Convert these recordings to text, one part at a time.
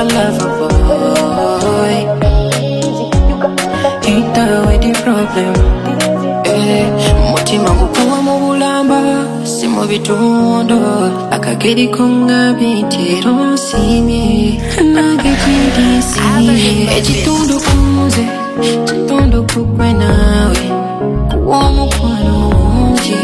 lover boy. Ain't that with the problem? Mutima gukuwa mu bulamba si mu bitondo akageri konga bitero nsimye nagekidisi ekitundu kunze kitundu kukwe nawe kuwa mukwano mungi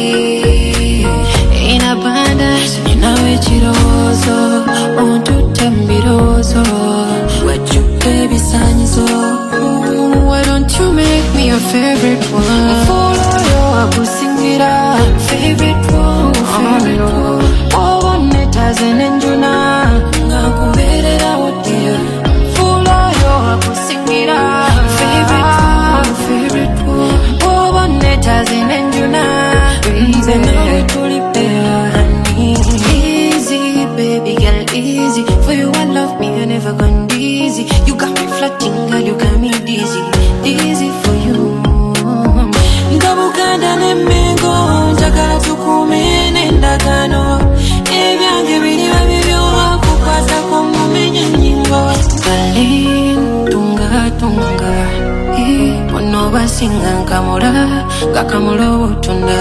in abundance ninawe kirowoozo ontutte mu birowoozo wajjuka ebisaanyizo. Why don't you make me your favorite one? Follow your abusingira favorite one, favorite one. Oh, one it has an enjuna ngakuberera odia. Follow your abusingira favorite one, favorite one. Oh, one it has an enjuna nze nawe tuli pair, honey. Easy, baby girl, easy. For you I love me, I never gone easy. You got me flirting, girl, you got me dizzy. Easy for you. Ngabuganda nemengo njagala tukume n'endagano ebyange biriba bibyo kukwata kumumenye nyingo Berlin tunga tunga ono basinga nkamula ngakamula obutunda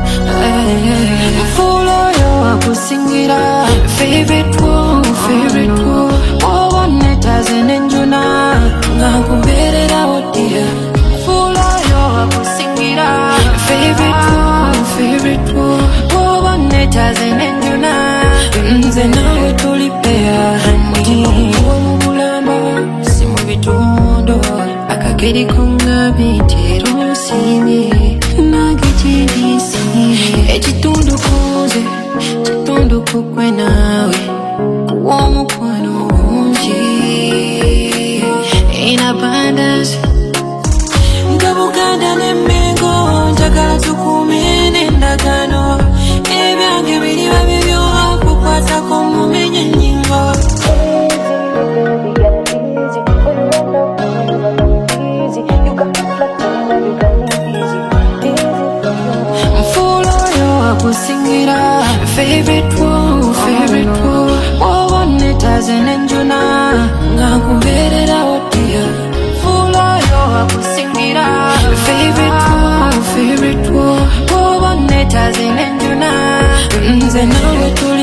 mfulo yo akusingira favorite one, favorite one. Oh, netaze nenjuna ngakuberera odia. Fulo yo akusingira favorite one, favorite one. Oh, netaze nenjuna nze nawe tuli pair, honey. Mu bulamba si mu bitondo akageri konga bitero nsimye nagekidisi ekitundu kunze kitundu kukwe nawe kuwa mukwano mungi in abundance. Ngabuganda nemengo njagala tukume n'endagano ebyange biriba bibyo kukwata kumumenye nyingo mfulo yo akusingira favorite one, favorite one. Oh, one it has an enjuna ngakuberera odia. Fulo yo akusingira favorite one, favorite one. Oh, one it has an enjuna nze nawe tuli